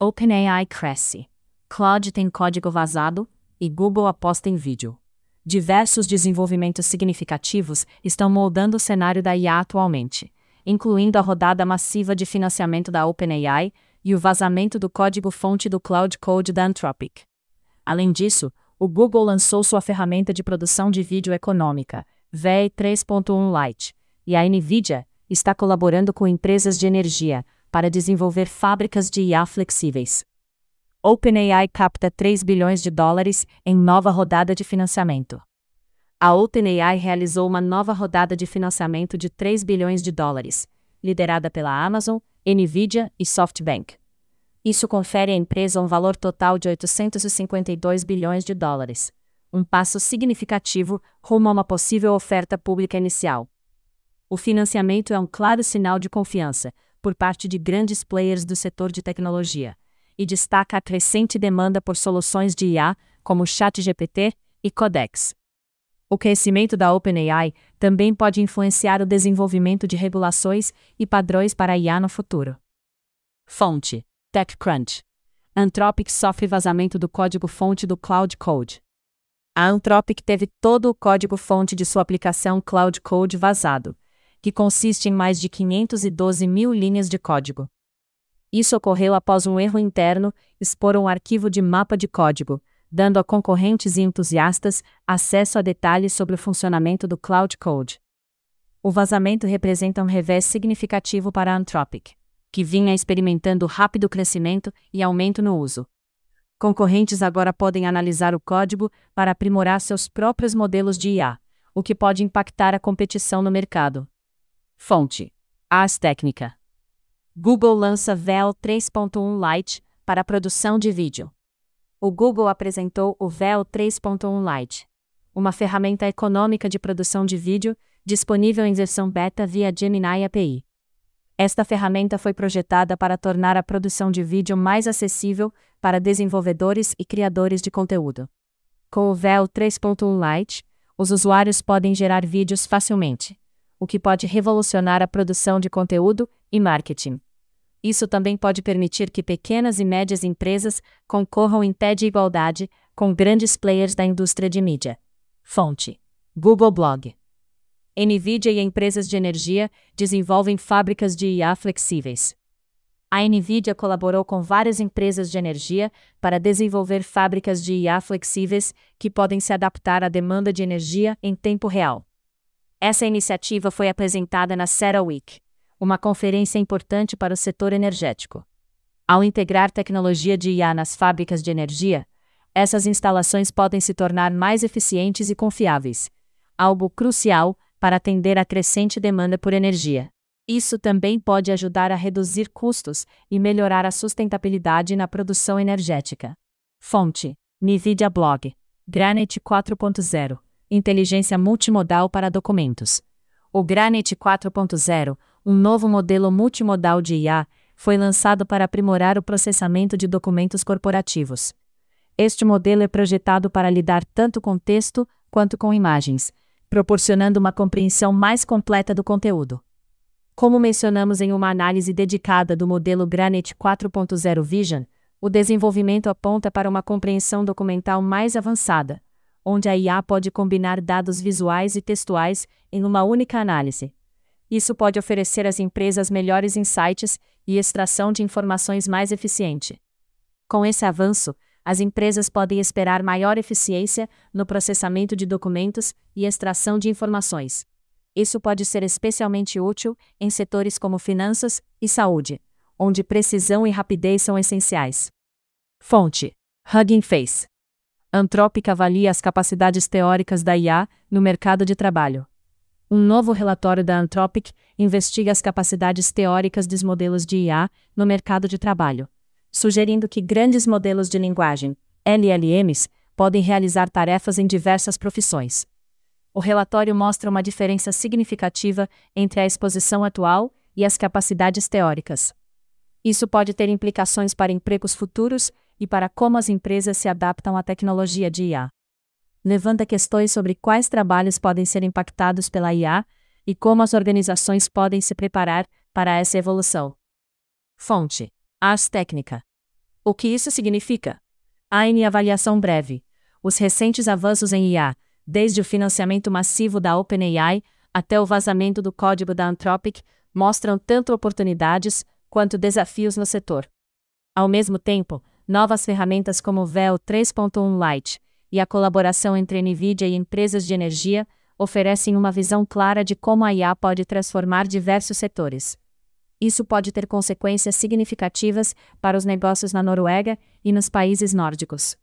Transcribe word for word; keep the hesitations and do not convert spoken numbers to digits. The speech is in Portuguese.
OpenAI cresce. Claude tem código vazado e Google aposta em vídeo. Diversos desenvolvimentos significativos estão moldando o cenário da I A atualmente, incluindo a rodada massiva de financiamento da OpenAI e o vazamento do código-fonte do Cloud Code da Anthropic. Além disso, o Google lançou sua ferramenta de produção de vídeo econômica, V E três ponto um Lite, e a NVIDIA está colaborando com empresas de energia para desenvolver fábricas de I A flexíveis. OpenAI capta três bilhões de dólares em nova rodada de financiamento. A OpenAI realizou uma nova rodada de financiamento de três bilhões de dólares, liderada pela Amazon, NVIDIA e SoftBank. Isso confere à empresa um valor total de oitocentos e cinquenta e dois bilhões de dólares, um passo significativo rumo a uma possível oferta pública inicial. O financiamento é um claro sinal de confiança por parte de grandes players do setor de tecnologia, e destaca a crescente demanda por soluções de I A, como ChatGPT e Codex. O crescimento da OpenAI também pode influenciar o desenvolvimento de regulações e padrões para a I A no futuro. Fonte: TechCrunch. Anthropic sofre vazamento do código-fonte do Cloud Code. A Anthropic teve todo o código-fonte de sua aplicação Cloud Code vazado, que consiste em mais de quinhentas e doze mil linhas de código. Isso ocorreu após um erro interno expor um arquivo de mapa de código, dando a concorrentes e entusiastas acesso a detalhes sobre o funcionamento do Cloud Code. O vazamento representa um revés significativo para a Anthropic, que vinha experimentando rápido crescimento e aumento no uso. Concorrentes agora podem analisar o código para aprimorar seus próprios modelos de I A, o que pode impactar a competição no mercado. Fonte: Ars Technica. Google lança V E L três ponto um Lite para a produção de vídeo. O Google apresentou o V E L três ponto um Lite, uma ferramenta econômica de produção de vídeo disponível em versão beta via Gemini A P I. Esta ferramenta foi projetada para tornar a produção de vídeo mais acessível para desenvolvedores e criadores de conteúdo. Com o V E L três ponto um Lite, os usuários podem gerar vídeos facilmente, o que pode revolucionar a produção de conteúdo e marketing. Isso também pode permitir que pequenas e médias empresas concorram em pé de igualdade com grandes players da indústria de mídia. Fonte: Google Blog. NVIDIA e empresas de energia desenvolvem fábricas de I A flexíveis. A NVIDIA colaborou com várias empresas de energia para desenvolver fábricas de I A flexíveis que podem se adaptar à demanda de energia em tempo real. Essa iniciativa foi apresentada na CERAWeek, uma conferência importante para o setor energético. Ao integrar tecnologia de I A nas fábricas de energia, essas instalações podem se tornar mais eficientes e confiáveis, algo crucial para atender à crescente demanda por energia. Isso também pode ajudar a reduzir custos e melhorar a sustentabilidade na produção energética. Fonte: NVIDIA Blog. Granite quatro ponto zero. Inteligência multimodal para documentos. O Granite quatro ponto zero, um novo modelo multimodal de I A, foi lançado para aprimorar o processamento de documentos corporativos. Este modelo é projetado para lidar tanto com texto quanto com imagens, proporcionando uma compreensão mais completa do conteúdo. Como mencionamos em uma análise dedicada do modelo Granite quatro ponto zero Vision, o desenvolvimento aponta para uma compreensão documental mais avançada, onde a I A pode combinar dados visuais e textuais em uma única análise. Isso pode oferecer às empresas melhores insights e extração de informações mais eficiente. Com esse avanço, as empresas podem esperar maior eficiência no processamento de documentos e extração de informações. Isso pode ser especialmente útil em setores como finanças e saúde, onde precisão e rapidez são essenciais. Fonte: Hugging Face. Anthropic avalia as capacidades teóricas da I A no mercado de trabalho. Um novo relatório da Anthropic investiga as capacidades teóricas dos modelos de I A no mercado de trabalho, sugerindo que grandes modelos de linguagem, L L Ms, podem realizar tarefas em diversas profissões. O relatório mostra uma diferença significativa entre a exposição atual e as capacidades teóricas. Isso pode ter implicações para empregos futuros e para como as empresas se adaptam à tecnologia de I A. Levanta questões sobre quais trabalhos podem ser impactados pela I A e como as organizações podem se preparar para essa evolução. Fonte: Ars Technica. O que isso significa? A N avaliação breve. Os recentes avanços em I A, desde o financiamento massivo da OpenAI até o vazamento do código da Anthropic, mostram tanto oportunidades quanto desafios no setor. Ao mesmo tempo, novas ferramentas como o V E L três ponto um Lite e a colaboração entre NVIDIA e empresas de energia oferecem uma visão clara de como a I A pode transformar diversos setores. Isso pode ter consequências significativas para os negócios na Noruega e nos países nórdicos.